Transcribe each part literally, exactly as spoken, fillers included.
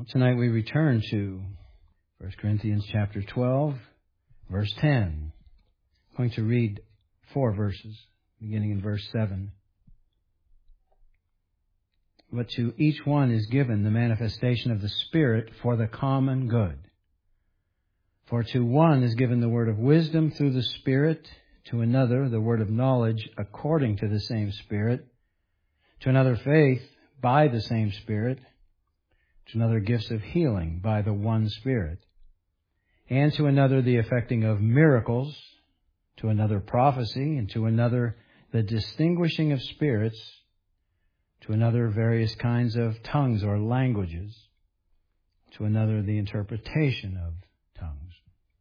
Well, tonight we return to First Corinthians chapter twelve, verse ten. I'm going to read four verses, beginning in verse seven. But to each one is given the manifestation of the Spirit for the common good. For to one is given the word of wisdom through the Spirit, to another the word of knowledge according to the same Spirit, to another faith by the same Spirit, to another gifts of healing by the one Spirit, and to another the effecting of miracles, to another prophecy, and to another the distinguishing of spirits, to another various kinds of tongues or languages, to another the interpretation of tongues.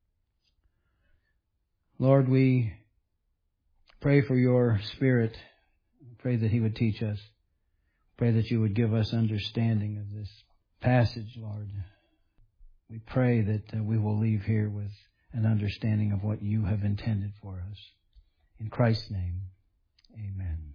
Lord, we pray for your Spirit. Pray that He would teach us. Pray that you would give us understanding of this passage, Lord. We pray that uh, we will leave here with an understanding of what you have intended for us. In Christ's name, amen.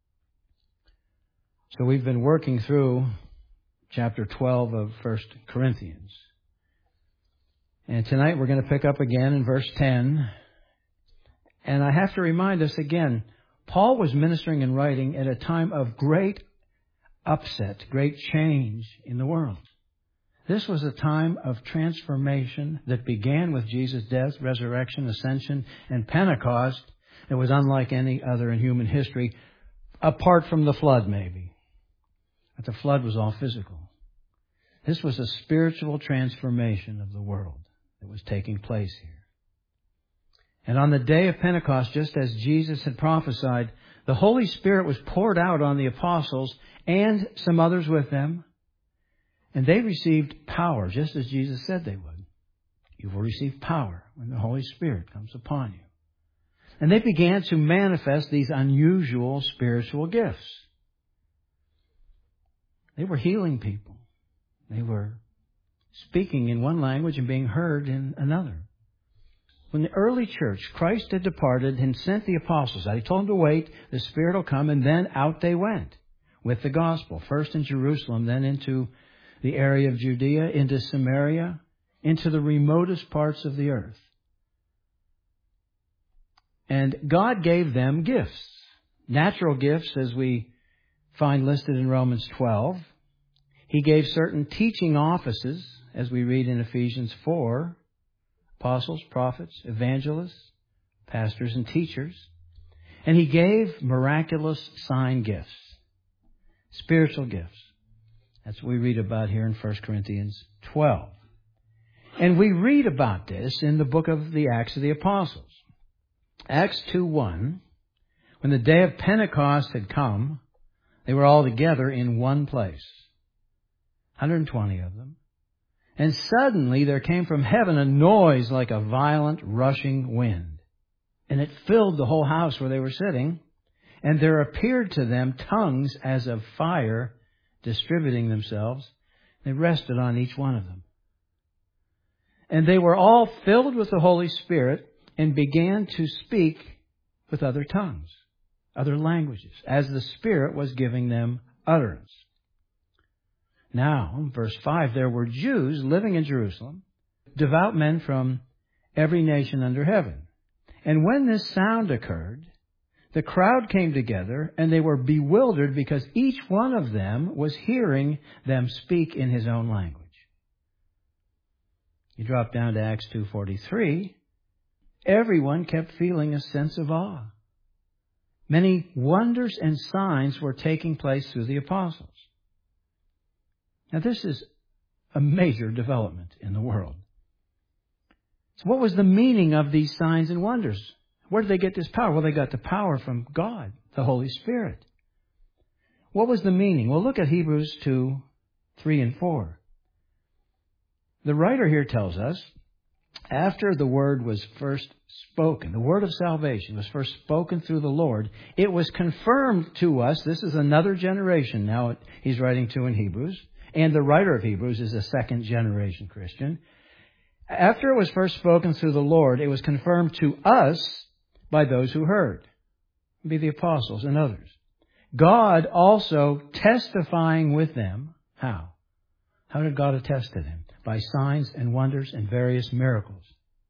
So we've been working through chapter twelve of First Corinthians. And tonight we're going to pick up again in verse ten. And I have to remind us again, Paul was ministering and writing at a time of great upset, great change in the world. This was a time of transformation that began with Jesus' death, resurrection, ascension, and Pentecost. It was unlike any other in human history, apart from the flood maybe. But the flood was all physical. This was a spiritual transformation of the world that was taking place here. And on the day of Pentecost, just as Jesus had prophesied, the Holy Spirit was poured out on the apostles and some others with them. And they received power, just as Jesus said they would. You will receive power when the Holy Spirit comes upon you. And they began to manifest these unusual spiritual gifts. They were healing people. They were speaking in one language and being heard in another. When the early church, Christ had departed and sent the apostles out. He told them to wait, the Spirit will come, and then out they went with the gospel. First in Jerusalem, then into the area of Judea, into Samaria, into the remotest parts of the earth. And God gave them gifts, natural gifts, as we find listed in Romans twelve. He gave certain teaching offices, as we read in Ephesians four, apostles, prophets, evangelists, pastors, and teachers. And He gave miraculous sign gifts, spiritual gifts. That's what we read about here in First Corinthians twelve. And we read about this in the book of the Acts of the Apostles. Acts two one, when the day of Pentecost had come, they were all together in one place. one hundred twenty of them. And suddenly there came from heaven a noise like a violent rushing wind. And it filled the whole house where they were sitting. And there appeared to them tongues as of fire distributing themselves. They rested on each one of them. And they were all filled with the Holy Spirit and began to speak with other tongues, other languages, as the Spirit was giving them utterance. Now, verse five, there were Jews living in Jerusalem, devout men from every nation under heaven. And when this sound occurred, the crowd came together, and they were bewildered because each one of them was hearing them speak in his own language. You drop down to Acts two forty-three. Everyone kept feeling a sense of awe. Many wonders and signs were taking place through the apostles. Now, this is a major development in the world. So what was the meaning of these signs and wonders? Where did they get this power? Well, they got the power from God, the Holy Spirit. What was the meaning? Well, look at Hebrews two, three and four. The writer here tells us, after the word was first spoken, the word of salvation was first spoken through the Lord, it was confirmed to us. This is another generation now he's writing to in Hebrews. And the writer of Hebrews is a second generation Christian. After it was first spoken through the Lord, it was confirmed to us by those who heard, be the apostles and others. God also testifying with them, how? How did God attest to them? By signs and wonders and various miracles.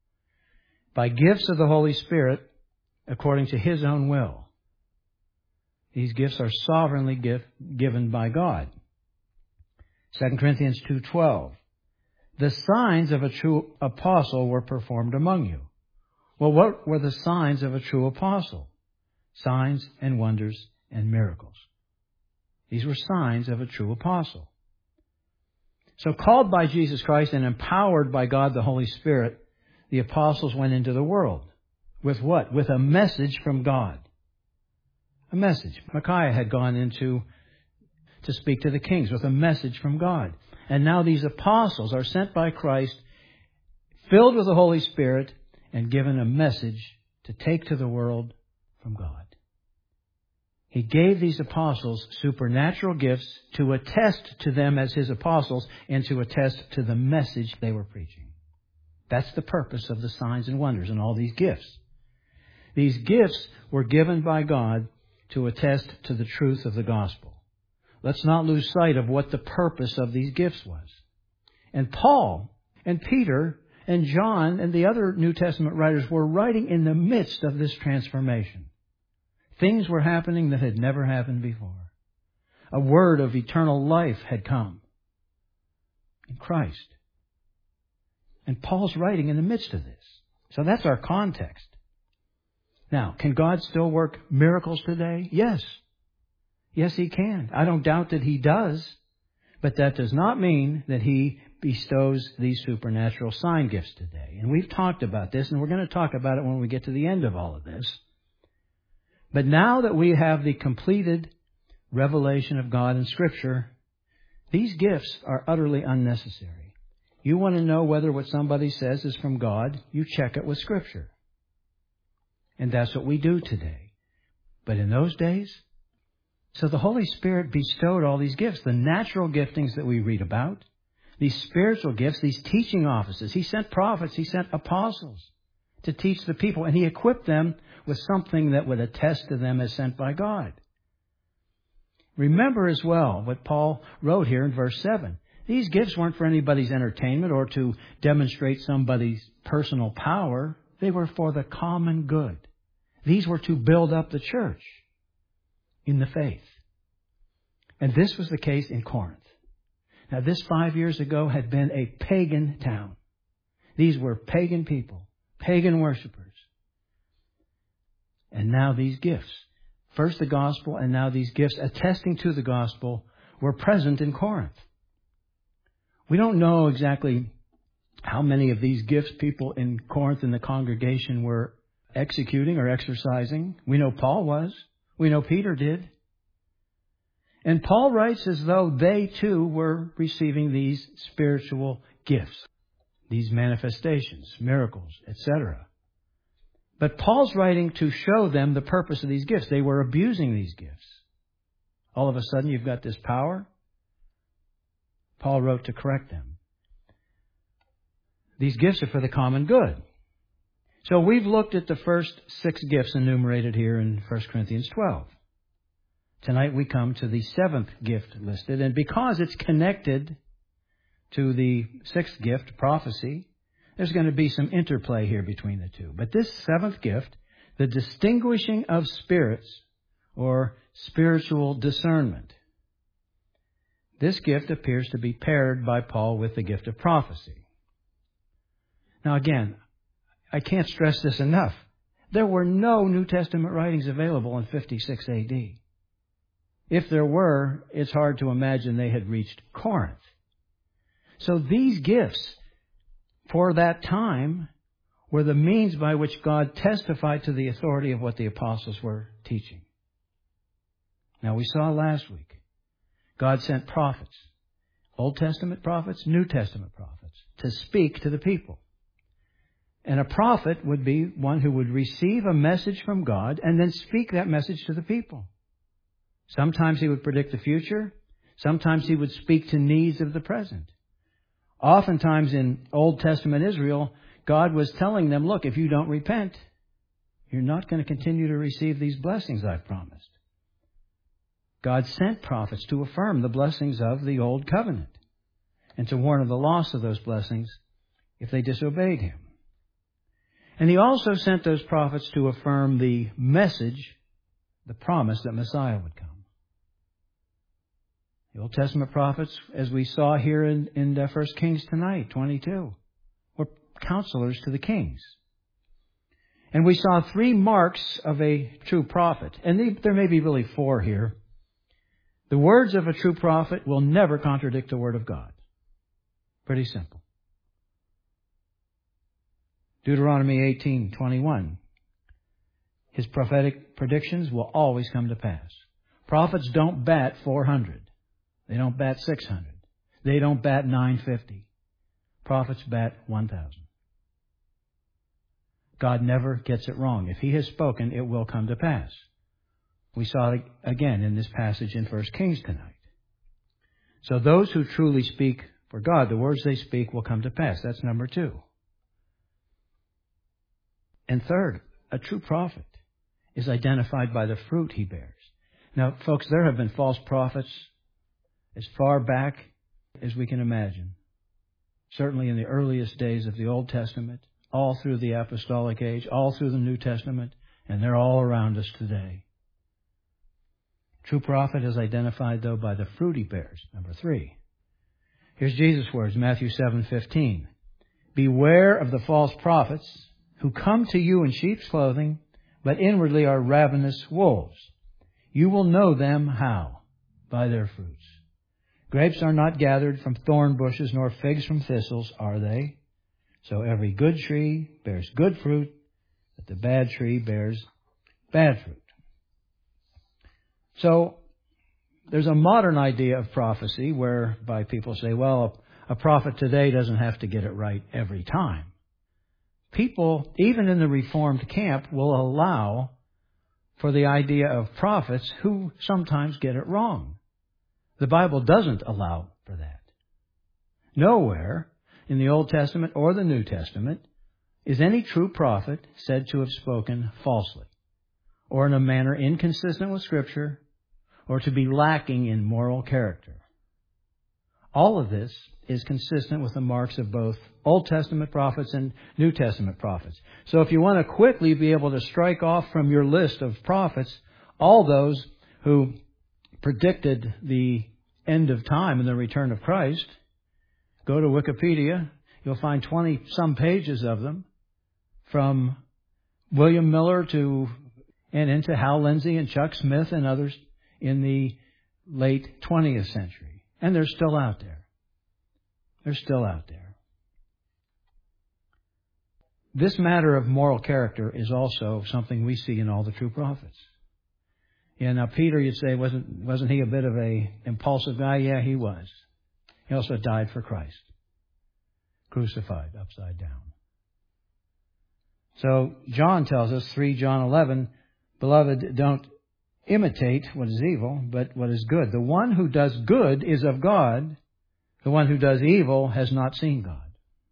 By gifts of the Holy Spirit according to His own will. These gifts are sovereignly gift, given by God. Second Corinthians two twelve. The signs of a true apostle were performed among you. Well, what were the signs of a true apostle? Signs and wonders and miracles. These were signs of a true apostle. So called by Jesus Christ and empowered by God the Holy Spirit, the apostles went into the world. With what? With a message from God. A message. Micaiah had gone into to speak to the kings with a message from God. And now these apostles are sent by Christ, filled with the Holy Spirit, and given a message to take to the world from God. He gave these apostles supernatural gifts to attest to them as His apostles and to attest to the message they were preaching. That's the purpose of the signs and wonders and all these gifts. These gifts were given by God to attest to the truth of the gospel. Let's not lose sight of what the purpose of these gifts was. And Paul and Peter and John and the other New Testament writers were writing in the midst of this transformation. Things were happening that had never happened before. A word of eternal life had come in Christ. And Paul's writing in the midst of this. So that's our context. Now, can God still work miracles today? Yes. Yes, He can. I don't doubt that He does. But that does not mean that He bestows these supernatural sign gifts today. And we've talked about this, and we're going to talk about it when we get to the end of all of this. But now that we have the completed revelation of God in Scripture, these gifts are utterly unnecessary. You want to know whether what somebody says is from God, you check it with Scripture. And that's what we do today. But in those days, so the Holy Spirit bestowed all these gifts, the natural giftings that we read about, these spiritual gifts, these teaching offices. He sent prophets, He sent apostles to teach the people, and He equipped them with something that would attest to them as sent by God. Remember as well what Paul wrote here in verse seven. These gifts weren't for anybody's entertainment or to demonstrate somebody's personal power. They were for the common good. These were to build up the church in the faith. And this was the case in Corinth. Now, this five years ago had been a pagan town. These were pagan people, pagan worshipers. And now these gifts, first the gospel and now these gifts attesting to the gospel, were present in Corinth. We don't know exactly how many of these gifts people in Corinth in the congregation were executing or exercising. We know Paul was. We know Peter did. And Paul writes as though they too were receiving these spiritual gifts, these manifestations, miracles, et cetera. But Paul's writing to show them the purpose of these gifts. They were abusing these gifts. All of a sudden you've got this power. Paul wrote to correct them. These gifts are for the common good. So we've looked at the first six gifts enumerated here in First Corinthians twelve. Tonight we come to the seventh gift listed, and because it's connected to the sixth gift, prophecy, there's going to be some interplay here between the two. But this seventh gift, the distinguishing of spirits, or spiritual discernment, this gift appears to be paired by Paul with the gift of prophecy. Now again, I can't stress this enough. There were no New Testament writings available in fifty-six A D. If there were, it's hard to imagine they had reached Corinth. So these gifts, for that time, were the means by which God testified to the authority of what the apostles were teaching. Now we saw last week, God sent prophets, Old Testament prophets, New Testament prophets, to speak to the people. And a prophet would be one who would receive a message from God and then speak that message to the people. Sometimes he would predict the future. Sometimes he would speak to needs of the present. Oftentimes in Old Testament Israel, God was telling them, look, if you don't repent, you're not going to continue to receive these blessings I've promised. God sent prophets to affirm the blessings of the Old Covenant. and to warn of the loss of those blessings if they disobeyed him. And he also sent those prophets to affirm the message, the promise that Messiah would come. The Old Testament prophets, as we saw here in, in uh, First Kings tonight, twenty-two, were counselors to the kings. And we saw three marks of a true prophet. And they, there may be really four here. The words of a true prophet will never contradict the Word of God. Pretty simple. Deuteronomy eighteen twenty-one. His prophetic predictions will always come to pass. Prophets don't bat four hundred. They don't bat six hundred. They don't bat nine fifty. Prophets bat one thousand. God never gets it wrong. If He has spoken, it will come to pass. We saw it again in this passage in First Kings tonight. So those who truly speak for God, the words they speak will come to pass. That's number two. And third, a true prophet is identified by the fruit he bears. Now, folks, there have been false prophets as far back as we can imagine. Certainly in the earliest days of the Old Testament, all through the Apostolic Age, all through the New Testament, and they're all around us today. True prophet is identified, though, by the fruit he bears. Number three. Here's Jesus' words, Matthew seven fifteen. Beware of the false prophets who come to you in sheep's clothing, but inwardly are ravenous wolves. You will know them how? By their fruits. Grapes are not gathered from thorn bushes, nor figs from thistles, are they? So every good tree bears good fruit, but the bad tree bears bad fruit. So there's a modern idea of prophecy whereby people say, well, a prophet today doesn't have to get it right every time. People, even in the Reformed camp, will allow for the idea of prophets who sometimes get it wrong. The Bible doesn't allow for that. Nowhere in the Old Testament or the New Testament is any true prophet said to have spoken falsely, or in a manner inconsistent with Scripture, or to be lacking in moral character. All of this is consistent with the marks of both Old Testament prophets and New Testament prophets. So if you want to quickly be able to strike off from your list of prophets all those who predicted the end of time and the return of Christ, go to Wikipedia. You'll find twenty-some pages of them, from William Miller to and into Hal Lindsey and Chuck Smith and others in the late twentieth century. And they're still out there. They're still out there. This matter of moral character is also something we see in all the true prophets. Yeah, now Peter, you'd say, wasn't wasn't he a bit of a impulsive guy? Yeah, he was. He also died for Christ, crucified upside down. So John tells us, three John eleven, beloved, don't imitate what is evil, but what is good. The one who does good is of God. The one who does evil has not seen God.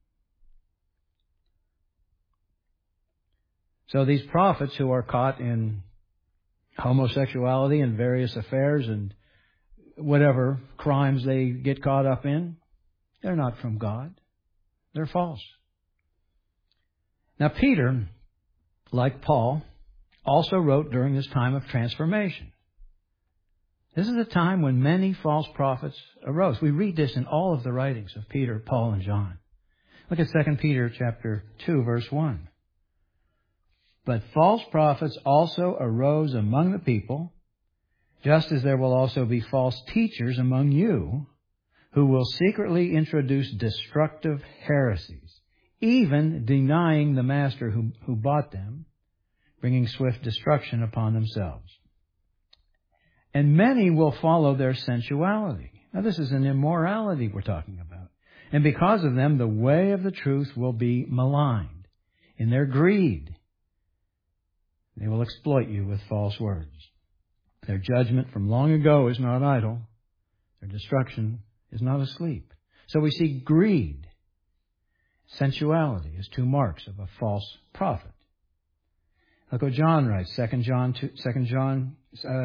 So these prophets who are caught in homosexuality and various affairs and whatever crimes they get caught up in, they're not from God. They're false. Now Peter, like Paul, also wrote during this time of transformation. This is a time when many false prophets arose. We read this in all of the writings of Peter, Paul, and John. Look at Second Peter chapter two, verse one. But false prophets also arose among the people, just as there will also be false teachers among you, who will secretly introduce destructive heresies, even denying the master who, who bought them, bringing swift destruction upon themselves. And many will follow their sensuality. Now, this is an immorality we're talking about. And because of them, the way of the truth will be maligned. In their greed, they will exploit you with false words. Their judgment from long ago is not idle. Their destruction is not asleep. So we see greed, sensuality as two marks of a false prophet. Look what John writes, Second John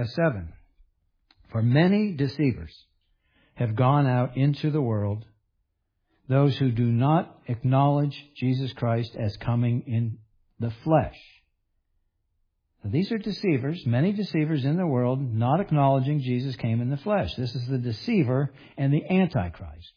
seven. For many deceivers have gone out into the world those who do not acknowledge Jesus Christ as coming in the flesh. Now, these are deceivers, many deceivers in the world, not acknowledging Jesus came in the flesh. This is the deceiver and the Antichrist.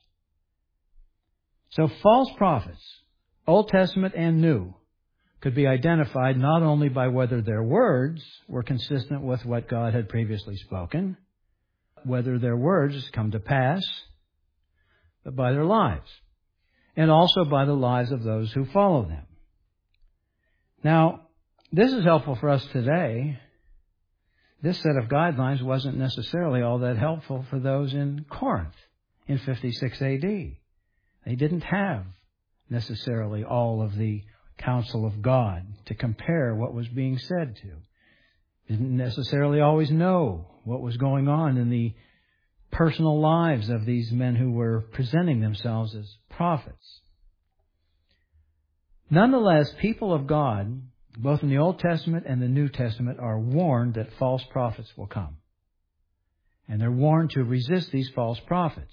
So false prophets, Old Testament and New, could be identified not only by whether their words were consistent with what God had previously spoken, whether their words come to pass, but by their lives, and also by the lives of those who follow them. Now, this is helpful for us today. This set of guidelines wasn't necessarily all that helpful for those in Corinth in fifty-six A D. They didn't have necessarily all of the counsel of God to compare what was being said to. Didn't necessarily always know what was going on in the personal lives of these men who were presenting themselves as prophets. Nonetheless, people of God, both in the Old Testament and the New Testament, are warned that false prophets will come. And they're warned to resist these false prophets.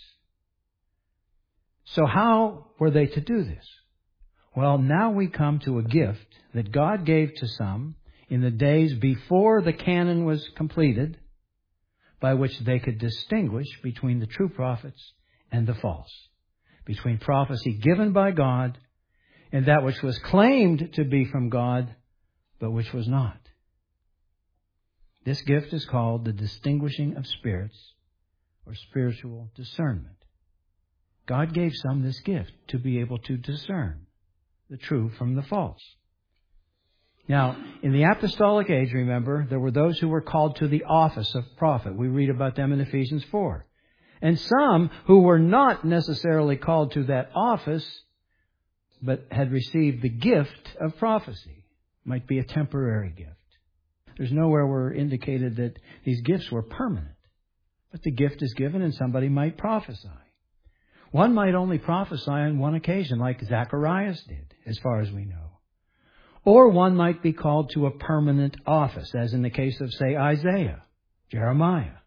So how were they to do this? Well, now we come to a gift that God gave to some in the days before the canon was completed, by which they could distinguish between the true prophets and the false, between prophecy given by God and that which was claimed to be from God, but which was not. This gift is called the distinguishing of spirits, or spiritual discernment. God gave some this gift to be able to discern the true from the false. Now, in the apostolic age, remember, there were those who were called to the office of prophet. We read about them in Ephesians four. And some who were not necessarily called to that office, but had received the gift of prophecy. Might be a temporary gift. There's nowhere where indicated that these gifts were permanent. But the gift is given and somebody might prophesy. One might only prophesy on one occasion, like Zacharias did, as far as we know. Or one might be called to a permanent office, as in the case of, say, Isaiah, Jeremiah.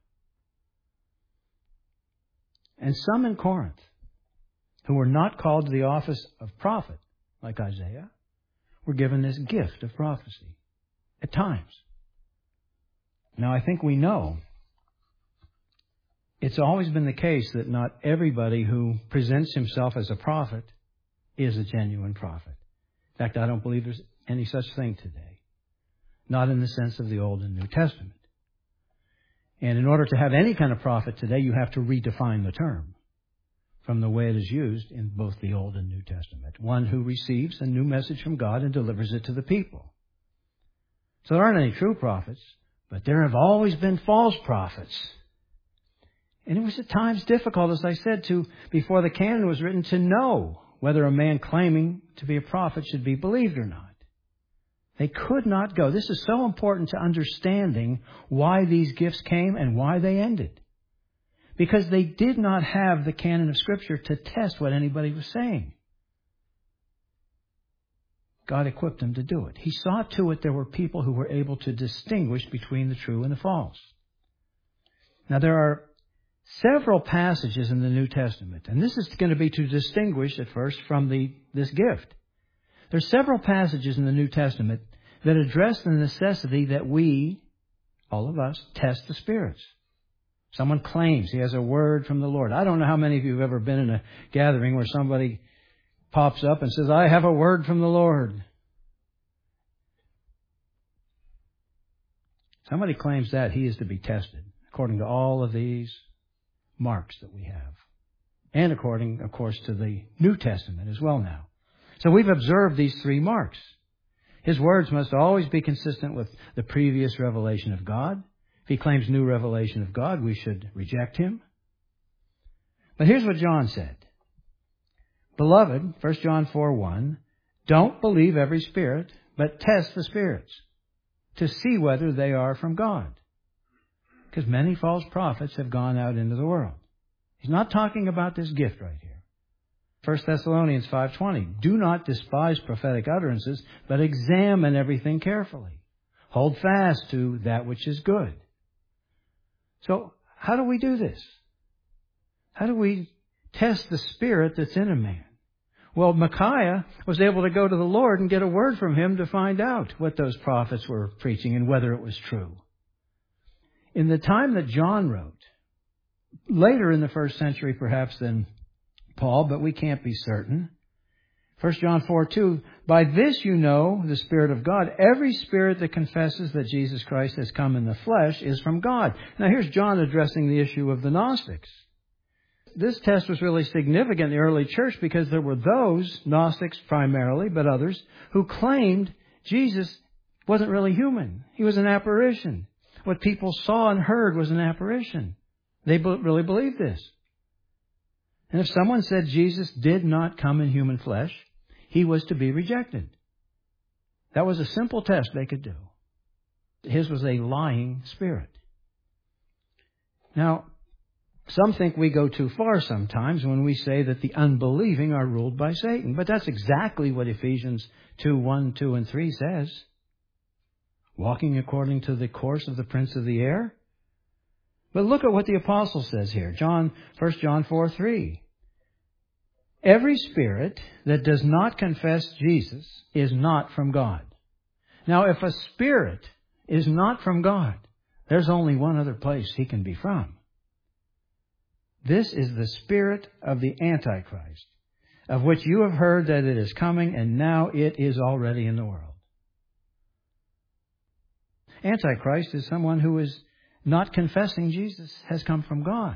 And some in Corinth, who were not called to the office of prophet, like Isaiah, were given this gift of prophecy at times. Now, I think we know it's always been the case that not everybody who presents himself as a prophet is a genuine prophet. In fact, I don't believe there's any such thing today. Not in the sense of the Old and New Testament. And in order to have any kind of prophet today, you have to redefine the term from the way it is used in both the Old and New Testament. One who receives a new message from God and delivers it to the people. So there aren't any true prophets, but there have always been false prophets. And it was at times difficult, as I said, to, before the canon was written, to know whether a man claiming to be a prophet should be believed or not. They could not go. This is so important to understanding why these gifts came and why they ended. Because they did not have the canon of Scripture to test what anybody was saying. God equipped them to do it. He saw to it there were people who were able to distinguish between the true and the false. Now, there are several passages in the New Testament, and this is going to be to distinguish at first from the this gift. There are several passages in the New Testament that address the necessity that we, all of us, test the spirits. Someone claims he has a word from the Lord. I don't know how many of you have ever been in a gathering where somebody pops up and says, I have a word from the Lord. Somebody claims that, he is to be tested according to all of these marks that we have. And according, of course, to the New Testament as well now. So we've observed these three marks. His words must always be consistent with the previous revelation of God. If he claims new revelation of God, we should reject him. But here's what John said. Beloved, First John four one, don't believe every spirit, but test the spirits to see whether they are from God. Because many false prophets have gone out into the world. He's not talking about this gift right here. First Thessalonians five twenty, do not despise prophetic utterances, but examine everything carefully. Hold fast to that which is good. So, how do we do this? How do we test the spirit that's in a man? Well, Micaiah was able to go to the Lord and get a word from him to find out what those prophets were preaching and whether it was true. In the time that John wrote, later in the first century perhaps than Paul, but we can't be certain. First John four two, by this you know the Spirit of God. Every spirit that confesses that Jesus Christ has come in the flesh is from God. Now here's John addressing the issue of the Gnostics. This test was really significant in the early church because there were those, Gnostics primarily, but others, who claimed Jesus wasn't really human. He was an apparition. What people saw and heard was an apparition. They really believed this. And if someone said Jesus did not come in human flesh, he was to be rejected. That was a simple test they could do. His was a lying spirit. Now, some think we go too far sometimes when we say that the unbelieving are ruled by Satan. But that's exactly what Ephesians two, one, two, and three says. Walking according to the course of the prince of the air. But look at what the apostle says here. John, First John four, three. Every spirit that does not confess Jesus is not from God. Now, if a spirit is not from God, there's only one other place he can be from. This is the spirit of the Antichrist, of which you have heard that it is coming, and now it is already in the world. Antichrist is someone who is not confessing Jesus has come from God.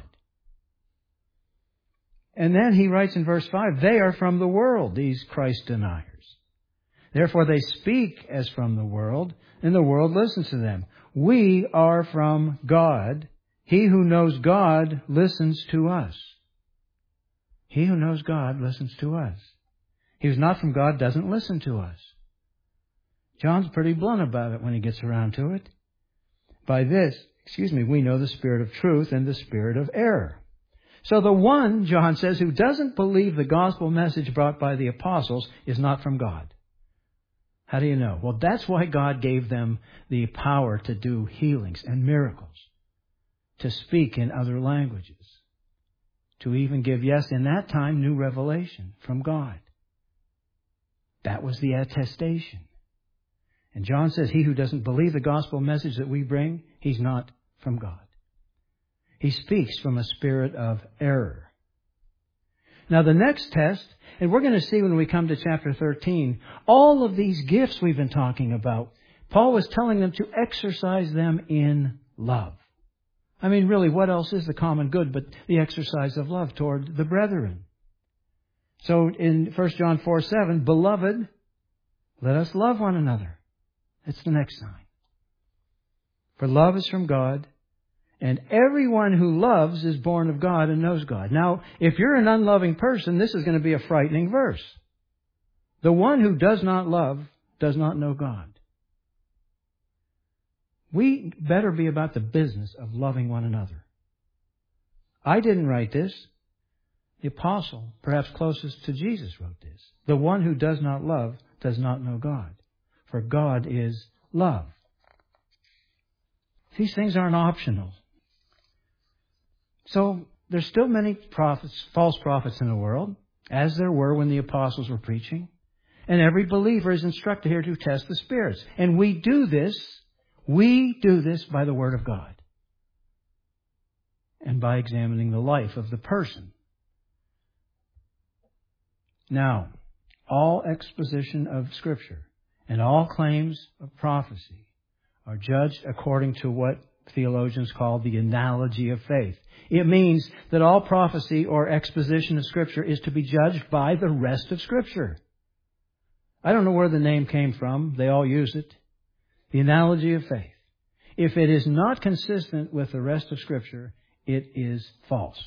And then he writes in verse five, they are from the world, these Christ deniers. Therefore they speak as from the world, and the world listens to them. We are from God. He who knows God listens to us. He who knows God listens to us. He who's not from God doesn't listen to us. John's pretty blunt about it when he gets around to it. By this, excuse me, we know the spirit of truth and the spirit of error. So the one, John says, who doesn't believe the gospel message brought by the apostles is not from God. How do you know? Well, that's why God gave them the power to do healings and miracles, to speak in other languages, to even give, yes, in that time, new revelation from God. That was the attestation. And John says, he who doesn't believe the gospel message that we bring, he's not from God. He speaks from a spirit of error. Now the next test, and we're going to see when we come to chapter thirteen, all of these gifts we've been talking about, Paul was telling them to exercise them in love. I mean, really, what else is the common good but the exercise of love toward the brethren? So in First John four seven, beloved, let us love one another. That's the next sign. For love is from God, and everyone who loves is born of God and knows God. Now, if you're an unloving person, this is going to be a frightening verse. The one who does not love does not know God. We better be about the business of loving one another. I didn't write this. The apostle, perhaps closest to Jesus, wrote this. The one who does not love does not know God, for God is love. These things aren't optional. So there's still many prophets, false prophets in the world, as there were when the apostles were preaching. And every believer is instructed here to test the spirits. And we do this, we do this by the Word of God. And by examining the life of the person. Now, all exposition of Scripture and all claims of prophecy are judged according to what theologians call the analogy of faith. It means that all prophecy or exposition of Scripture is to be judged by the rest of Scripture. I don't know where the name came from. They all use it. The analogy of faith. If it is not consistent with the rest of Scripture, it is false.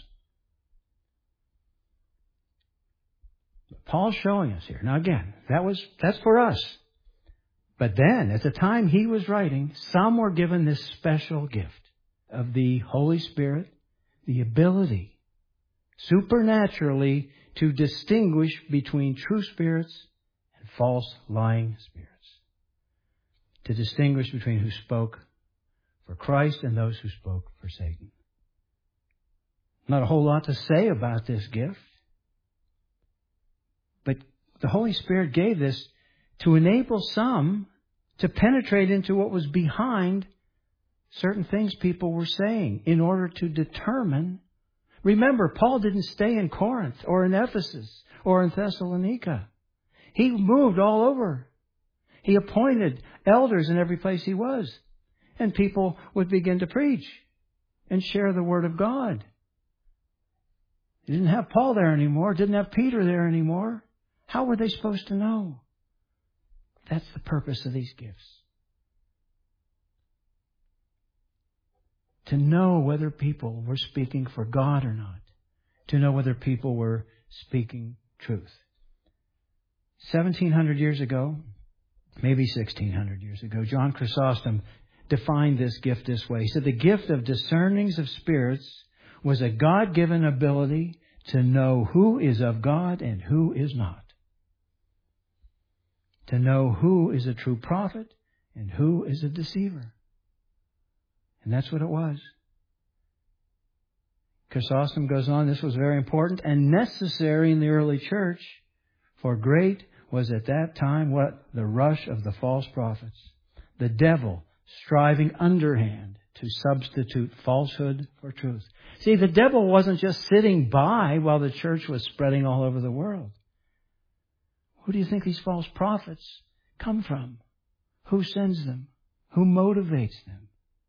Paul's showing us here. Now again, that was that's for us. But then, at the time he was writing, some were given this special gift of the Holy Spirit, the ability, supernaturally, to distinguish between true spirits and false, lying spirits. To distinguish between who spoke for Christ and those who spoke for Satan. Not a whole lot to say about this gift. But the Holy Spirit gave this to enable some to penetrate into what was behind certain things people were saying in order to determine. Remember, Paul didn't stay in Corinth or in Ephesus or in Thessalonica. He moved all over. He appointed elders in every place he was. And people would begin to preach and share the Word of God. He didn't have Paul there anymore. Didn't have Peter there anymore. How were they supposed to know? That's the purpose of these gifts. To know whether people were speaking for God or not. To know whether people were speaking truth. seventeen hundred years ago, maybe sixteen hundred years ago, John Chrysostom defined this gift this way. He said, the gift of discernings of spirits was a God-given ability to know who is of God and who is not. To know who is a true prophet and who is a deceiver. And that's what it was. Chrysostom goes on, this was very important and necessary in the early church, for great was at that time what? The rush of the false prophets. The devil striving underhand to substitute falsehood for truth. See, the devil wasn't just sitting by while the church was spreading all over the world. Who do you think these false prophets come from? Who sends them? Who motivates them?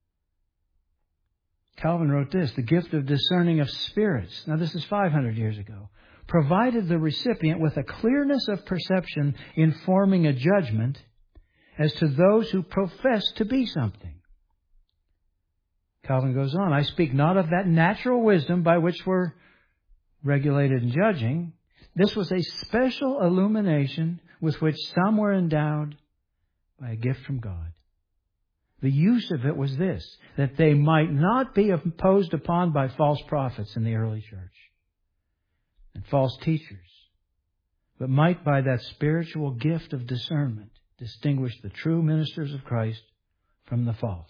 Calvin wrote this, the gift of discerning of spirits. Now this is five hundred years ago. Provided the recipient with a clearness of perception in forming a judgment as to those who profess to be something. Calvin goes on, I speak not of that natural wisdom by which we're regulated in judging. This was a special illumination with which some were endowed by a gift from God. The use of it was this, that they might not be imposed upon by false prophets in the early church and false teachers, but might by that spiritual gift of discernment distinguish the true ministers of Christ from the false.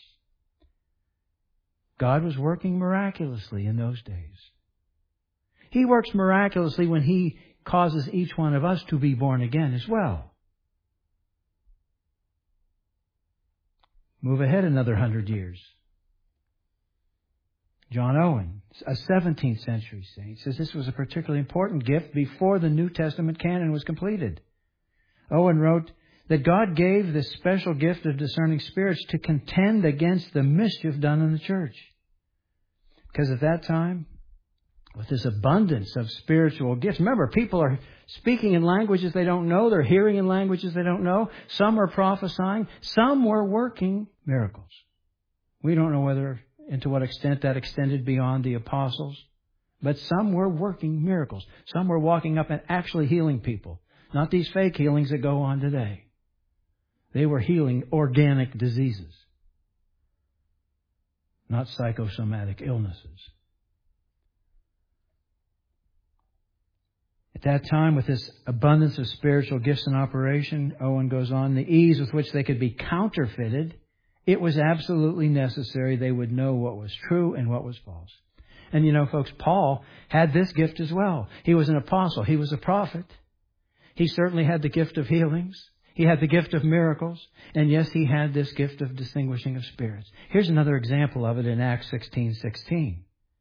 God was working miraculously in those days. He works miraculously when He causes each one of us to be born again as well. Move ahead another hundred years. John Owen, a seventeenth century saint, says this was a particularly important gift before the New Testament canon was completed. Owen wrote that God gave this special gift of discerning spirits to contend against the mischief done in the church. Because at that time, with this abundance of spiritual gifts, remember, people are speaking in languages they don't know, they're hearing in languages they don't know, some are prophesying, some were working miracles. We don't know whether and to what extent that extended beyond the apostles, but some were working miracles. Some were walking up and actually healing people. Not these fake healings that go on today. They were healing organic diseases, not psychosomatic illnesses. At that time, with this abundance of spiritual gifts in operation, Owen goes on, the ease with which they could be counterfeited, it was absolutely necessary they would know what was true and what was false. And you know, folks, Paul had this gift as well. He was an apostle. He was a prophet. He certainly had the gift of healings. He had the gift of miracles. And yes, he had this gift of distinguishing of spirits. Here's another example of it in Acts sixteen sixteen.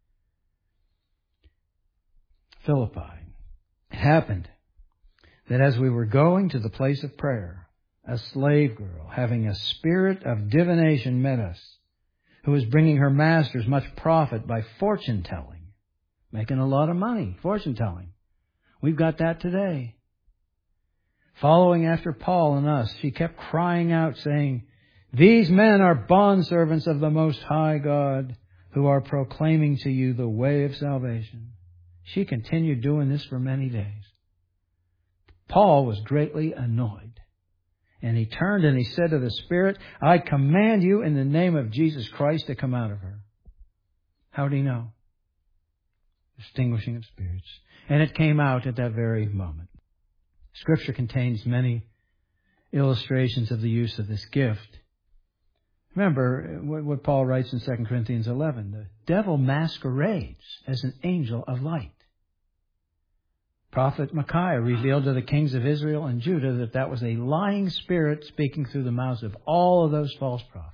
Philippi. It happened that as we were going to the place of prayer, a slave girl having a spirit of divination met us, who was bringing her masters much profit by fortune telling, making a lot of money, fortune telling. We've got that today. Following after Paul and us, she kept crying out, saying, these men are bondservants of the Most High God, who are proclaiming to you the way of salvation. She continued doing this for many days. Paul was greatly annoyed. And he turned and he said to the spirit, I command you in the name of Jesus Christ to come out of her. How did he know? Distinguishing of spirits. And it came out at that very moment. Scripture contains many illustrations of the use of this gift. Remember what Paul writes in Second Corinthians eleven. The devil masquerades as an angel of light. Prophet Micaiah revealed to the kings of Israel and Judah that that was a lying spirit speaking through the mouths of all of those false prophets.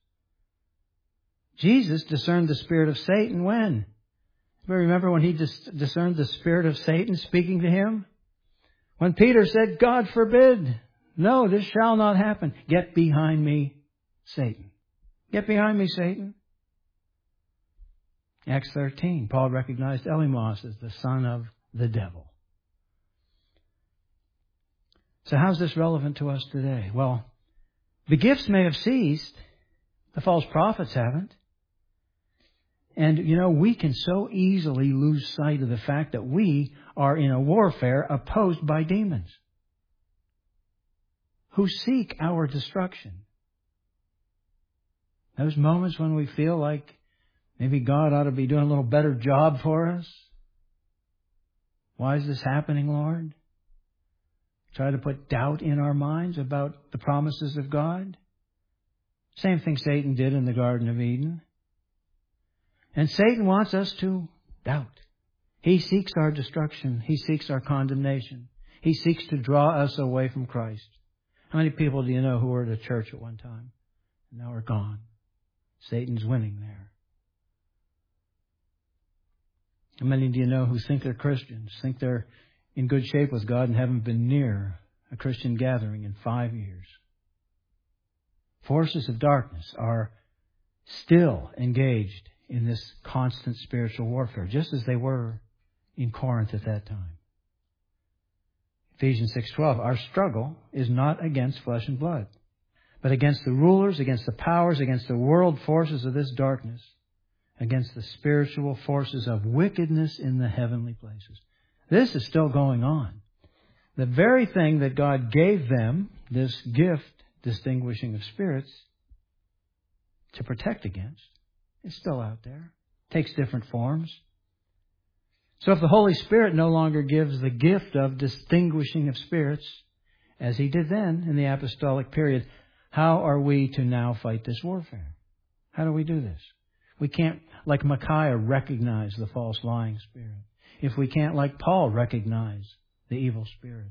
Jesus discerned the spirit of Satan when? Remember when he dis- discerned the spirit of Satan speaking to him? When Peter said, God forbid, no, this shall not happen. Get behind me, Satan. Get behind me, Satan. Acts thirteen, Paul recognized Elymas as the son of the devil. So how's this relevant to us today? Well, the gifts may have ceased. The false prophets haven't. And, you know, we can so easily lose sight of the fact that we are in a warfare opposed by demons who seek our destruction. Those moments when we feel like maybe God ought to be doing a little better job for us. Why is this happening, Lord? Try to put doubt in our minds about the promises of God. Same thing Satan did in the Garden of Eden. And Satan wants us to doubt. He seeks our destruction. He seeks our condemnation. He seeks to draw us away from Christ. How many people do you know who were at a church at one time and now are gone? Satan's winning there. How many do you know who think they're Christians, think they're in good shape with God and haven't been near a Christian gathering in five years? Forces of darkness are still engaged in this constant spiritual warfare, just as they were in Corinth at that time. Ephesians six twelve, our struggle is not against flesh and blood, but against the rulers, against the powers, against the world forces of this darkness, against the spiritual forces of wickedness in the heavenly places. This is still going on. The very thing that God gave them, this gift, distinguishing of spirits, to protect against, is still out there. Takes different forms. So if the Holy Spirit no longer gives the gift of distinguishing of spirits, as He did then in the apostolic period, how are we to now fight this warfare? How do we do this? We can't, like Micaiah, recognize the false lying spirit. If we can't, like Paul, recognize the evil spirit.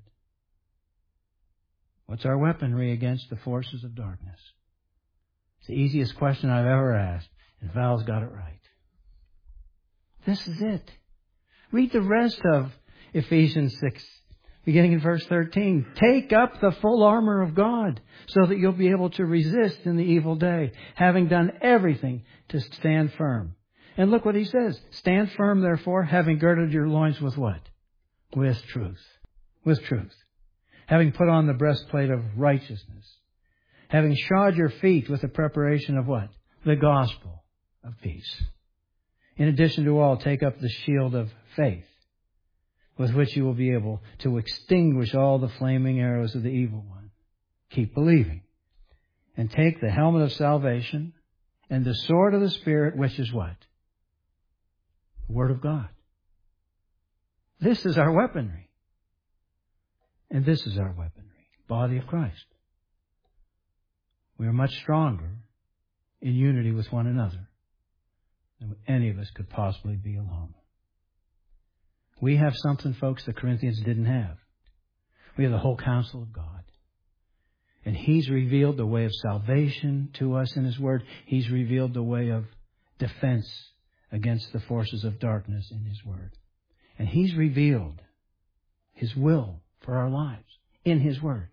What's our weaponry against the forces of darkness? It's the easiest question I've ever asked, and Val's got it right. This is it. Read the rest of Ephesians six, beginning in verse thirteen. Take up the full armor of God so that you'll be able to resist in the evil day, having done everything to stand firm. And look what he says. Stand firm, therefore, having girded your loins with what? With truth. With truth. Having put on the breastplate of righteousness. Having shod your feet with the preparation of what? The gospel of peace. In addition to all, take up the shield of faith, with which you will be able to extinguish all the flaming arrows of the evil one. Keep believing. And take the helmet of salvation and the sword of the Spirit, which is what? The Word of God. This is our weaponry. And this is our weaponry. Body of Christ. We are much stronger in unity with one another than any of us could possibly be alone. We have something, folks, the Corinthians didn't have. We have the whole counsel of God. And He's revealed the way of salvation to us in His Word. He's revealed the way of defense against the forces of darkness in His Word. And He's revealed His will for our lives in His Word.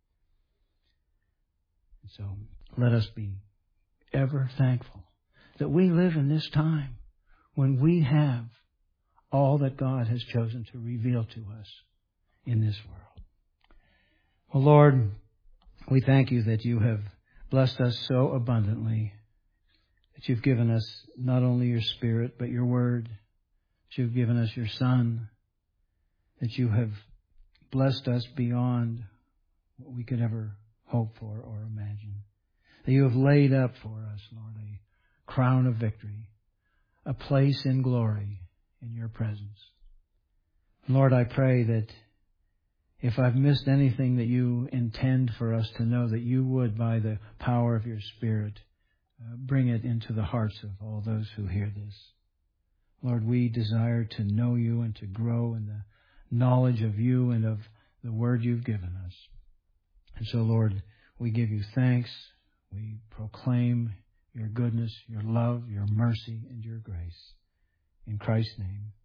So let us be ever thankful that we live in this time when we have all that God has chosen to reveal to us in this world. Well, Lord, we thank You that You have blessed us so abundantly, that You've given us not only Your Spirit, but Your Word, that You've given us Your Son, that You have blessed us beyond what we could ever hope for or imagine, that You have laid up for us, Lord, a crown of victory, a place in glory in Your presence. Lord, I pray that if I've missed anything that You intend for us to know, that You would, by the power of Your Spirit, uh, bring it into the hearts of all those who hear this. Lord, we desire to know You and to grow in the knowledge of you and of the word you've given us. And so, Lord, we give you thanks. We proclaim your goodness, your love, your mercy, and your grace. In Christ's name,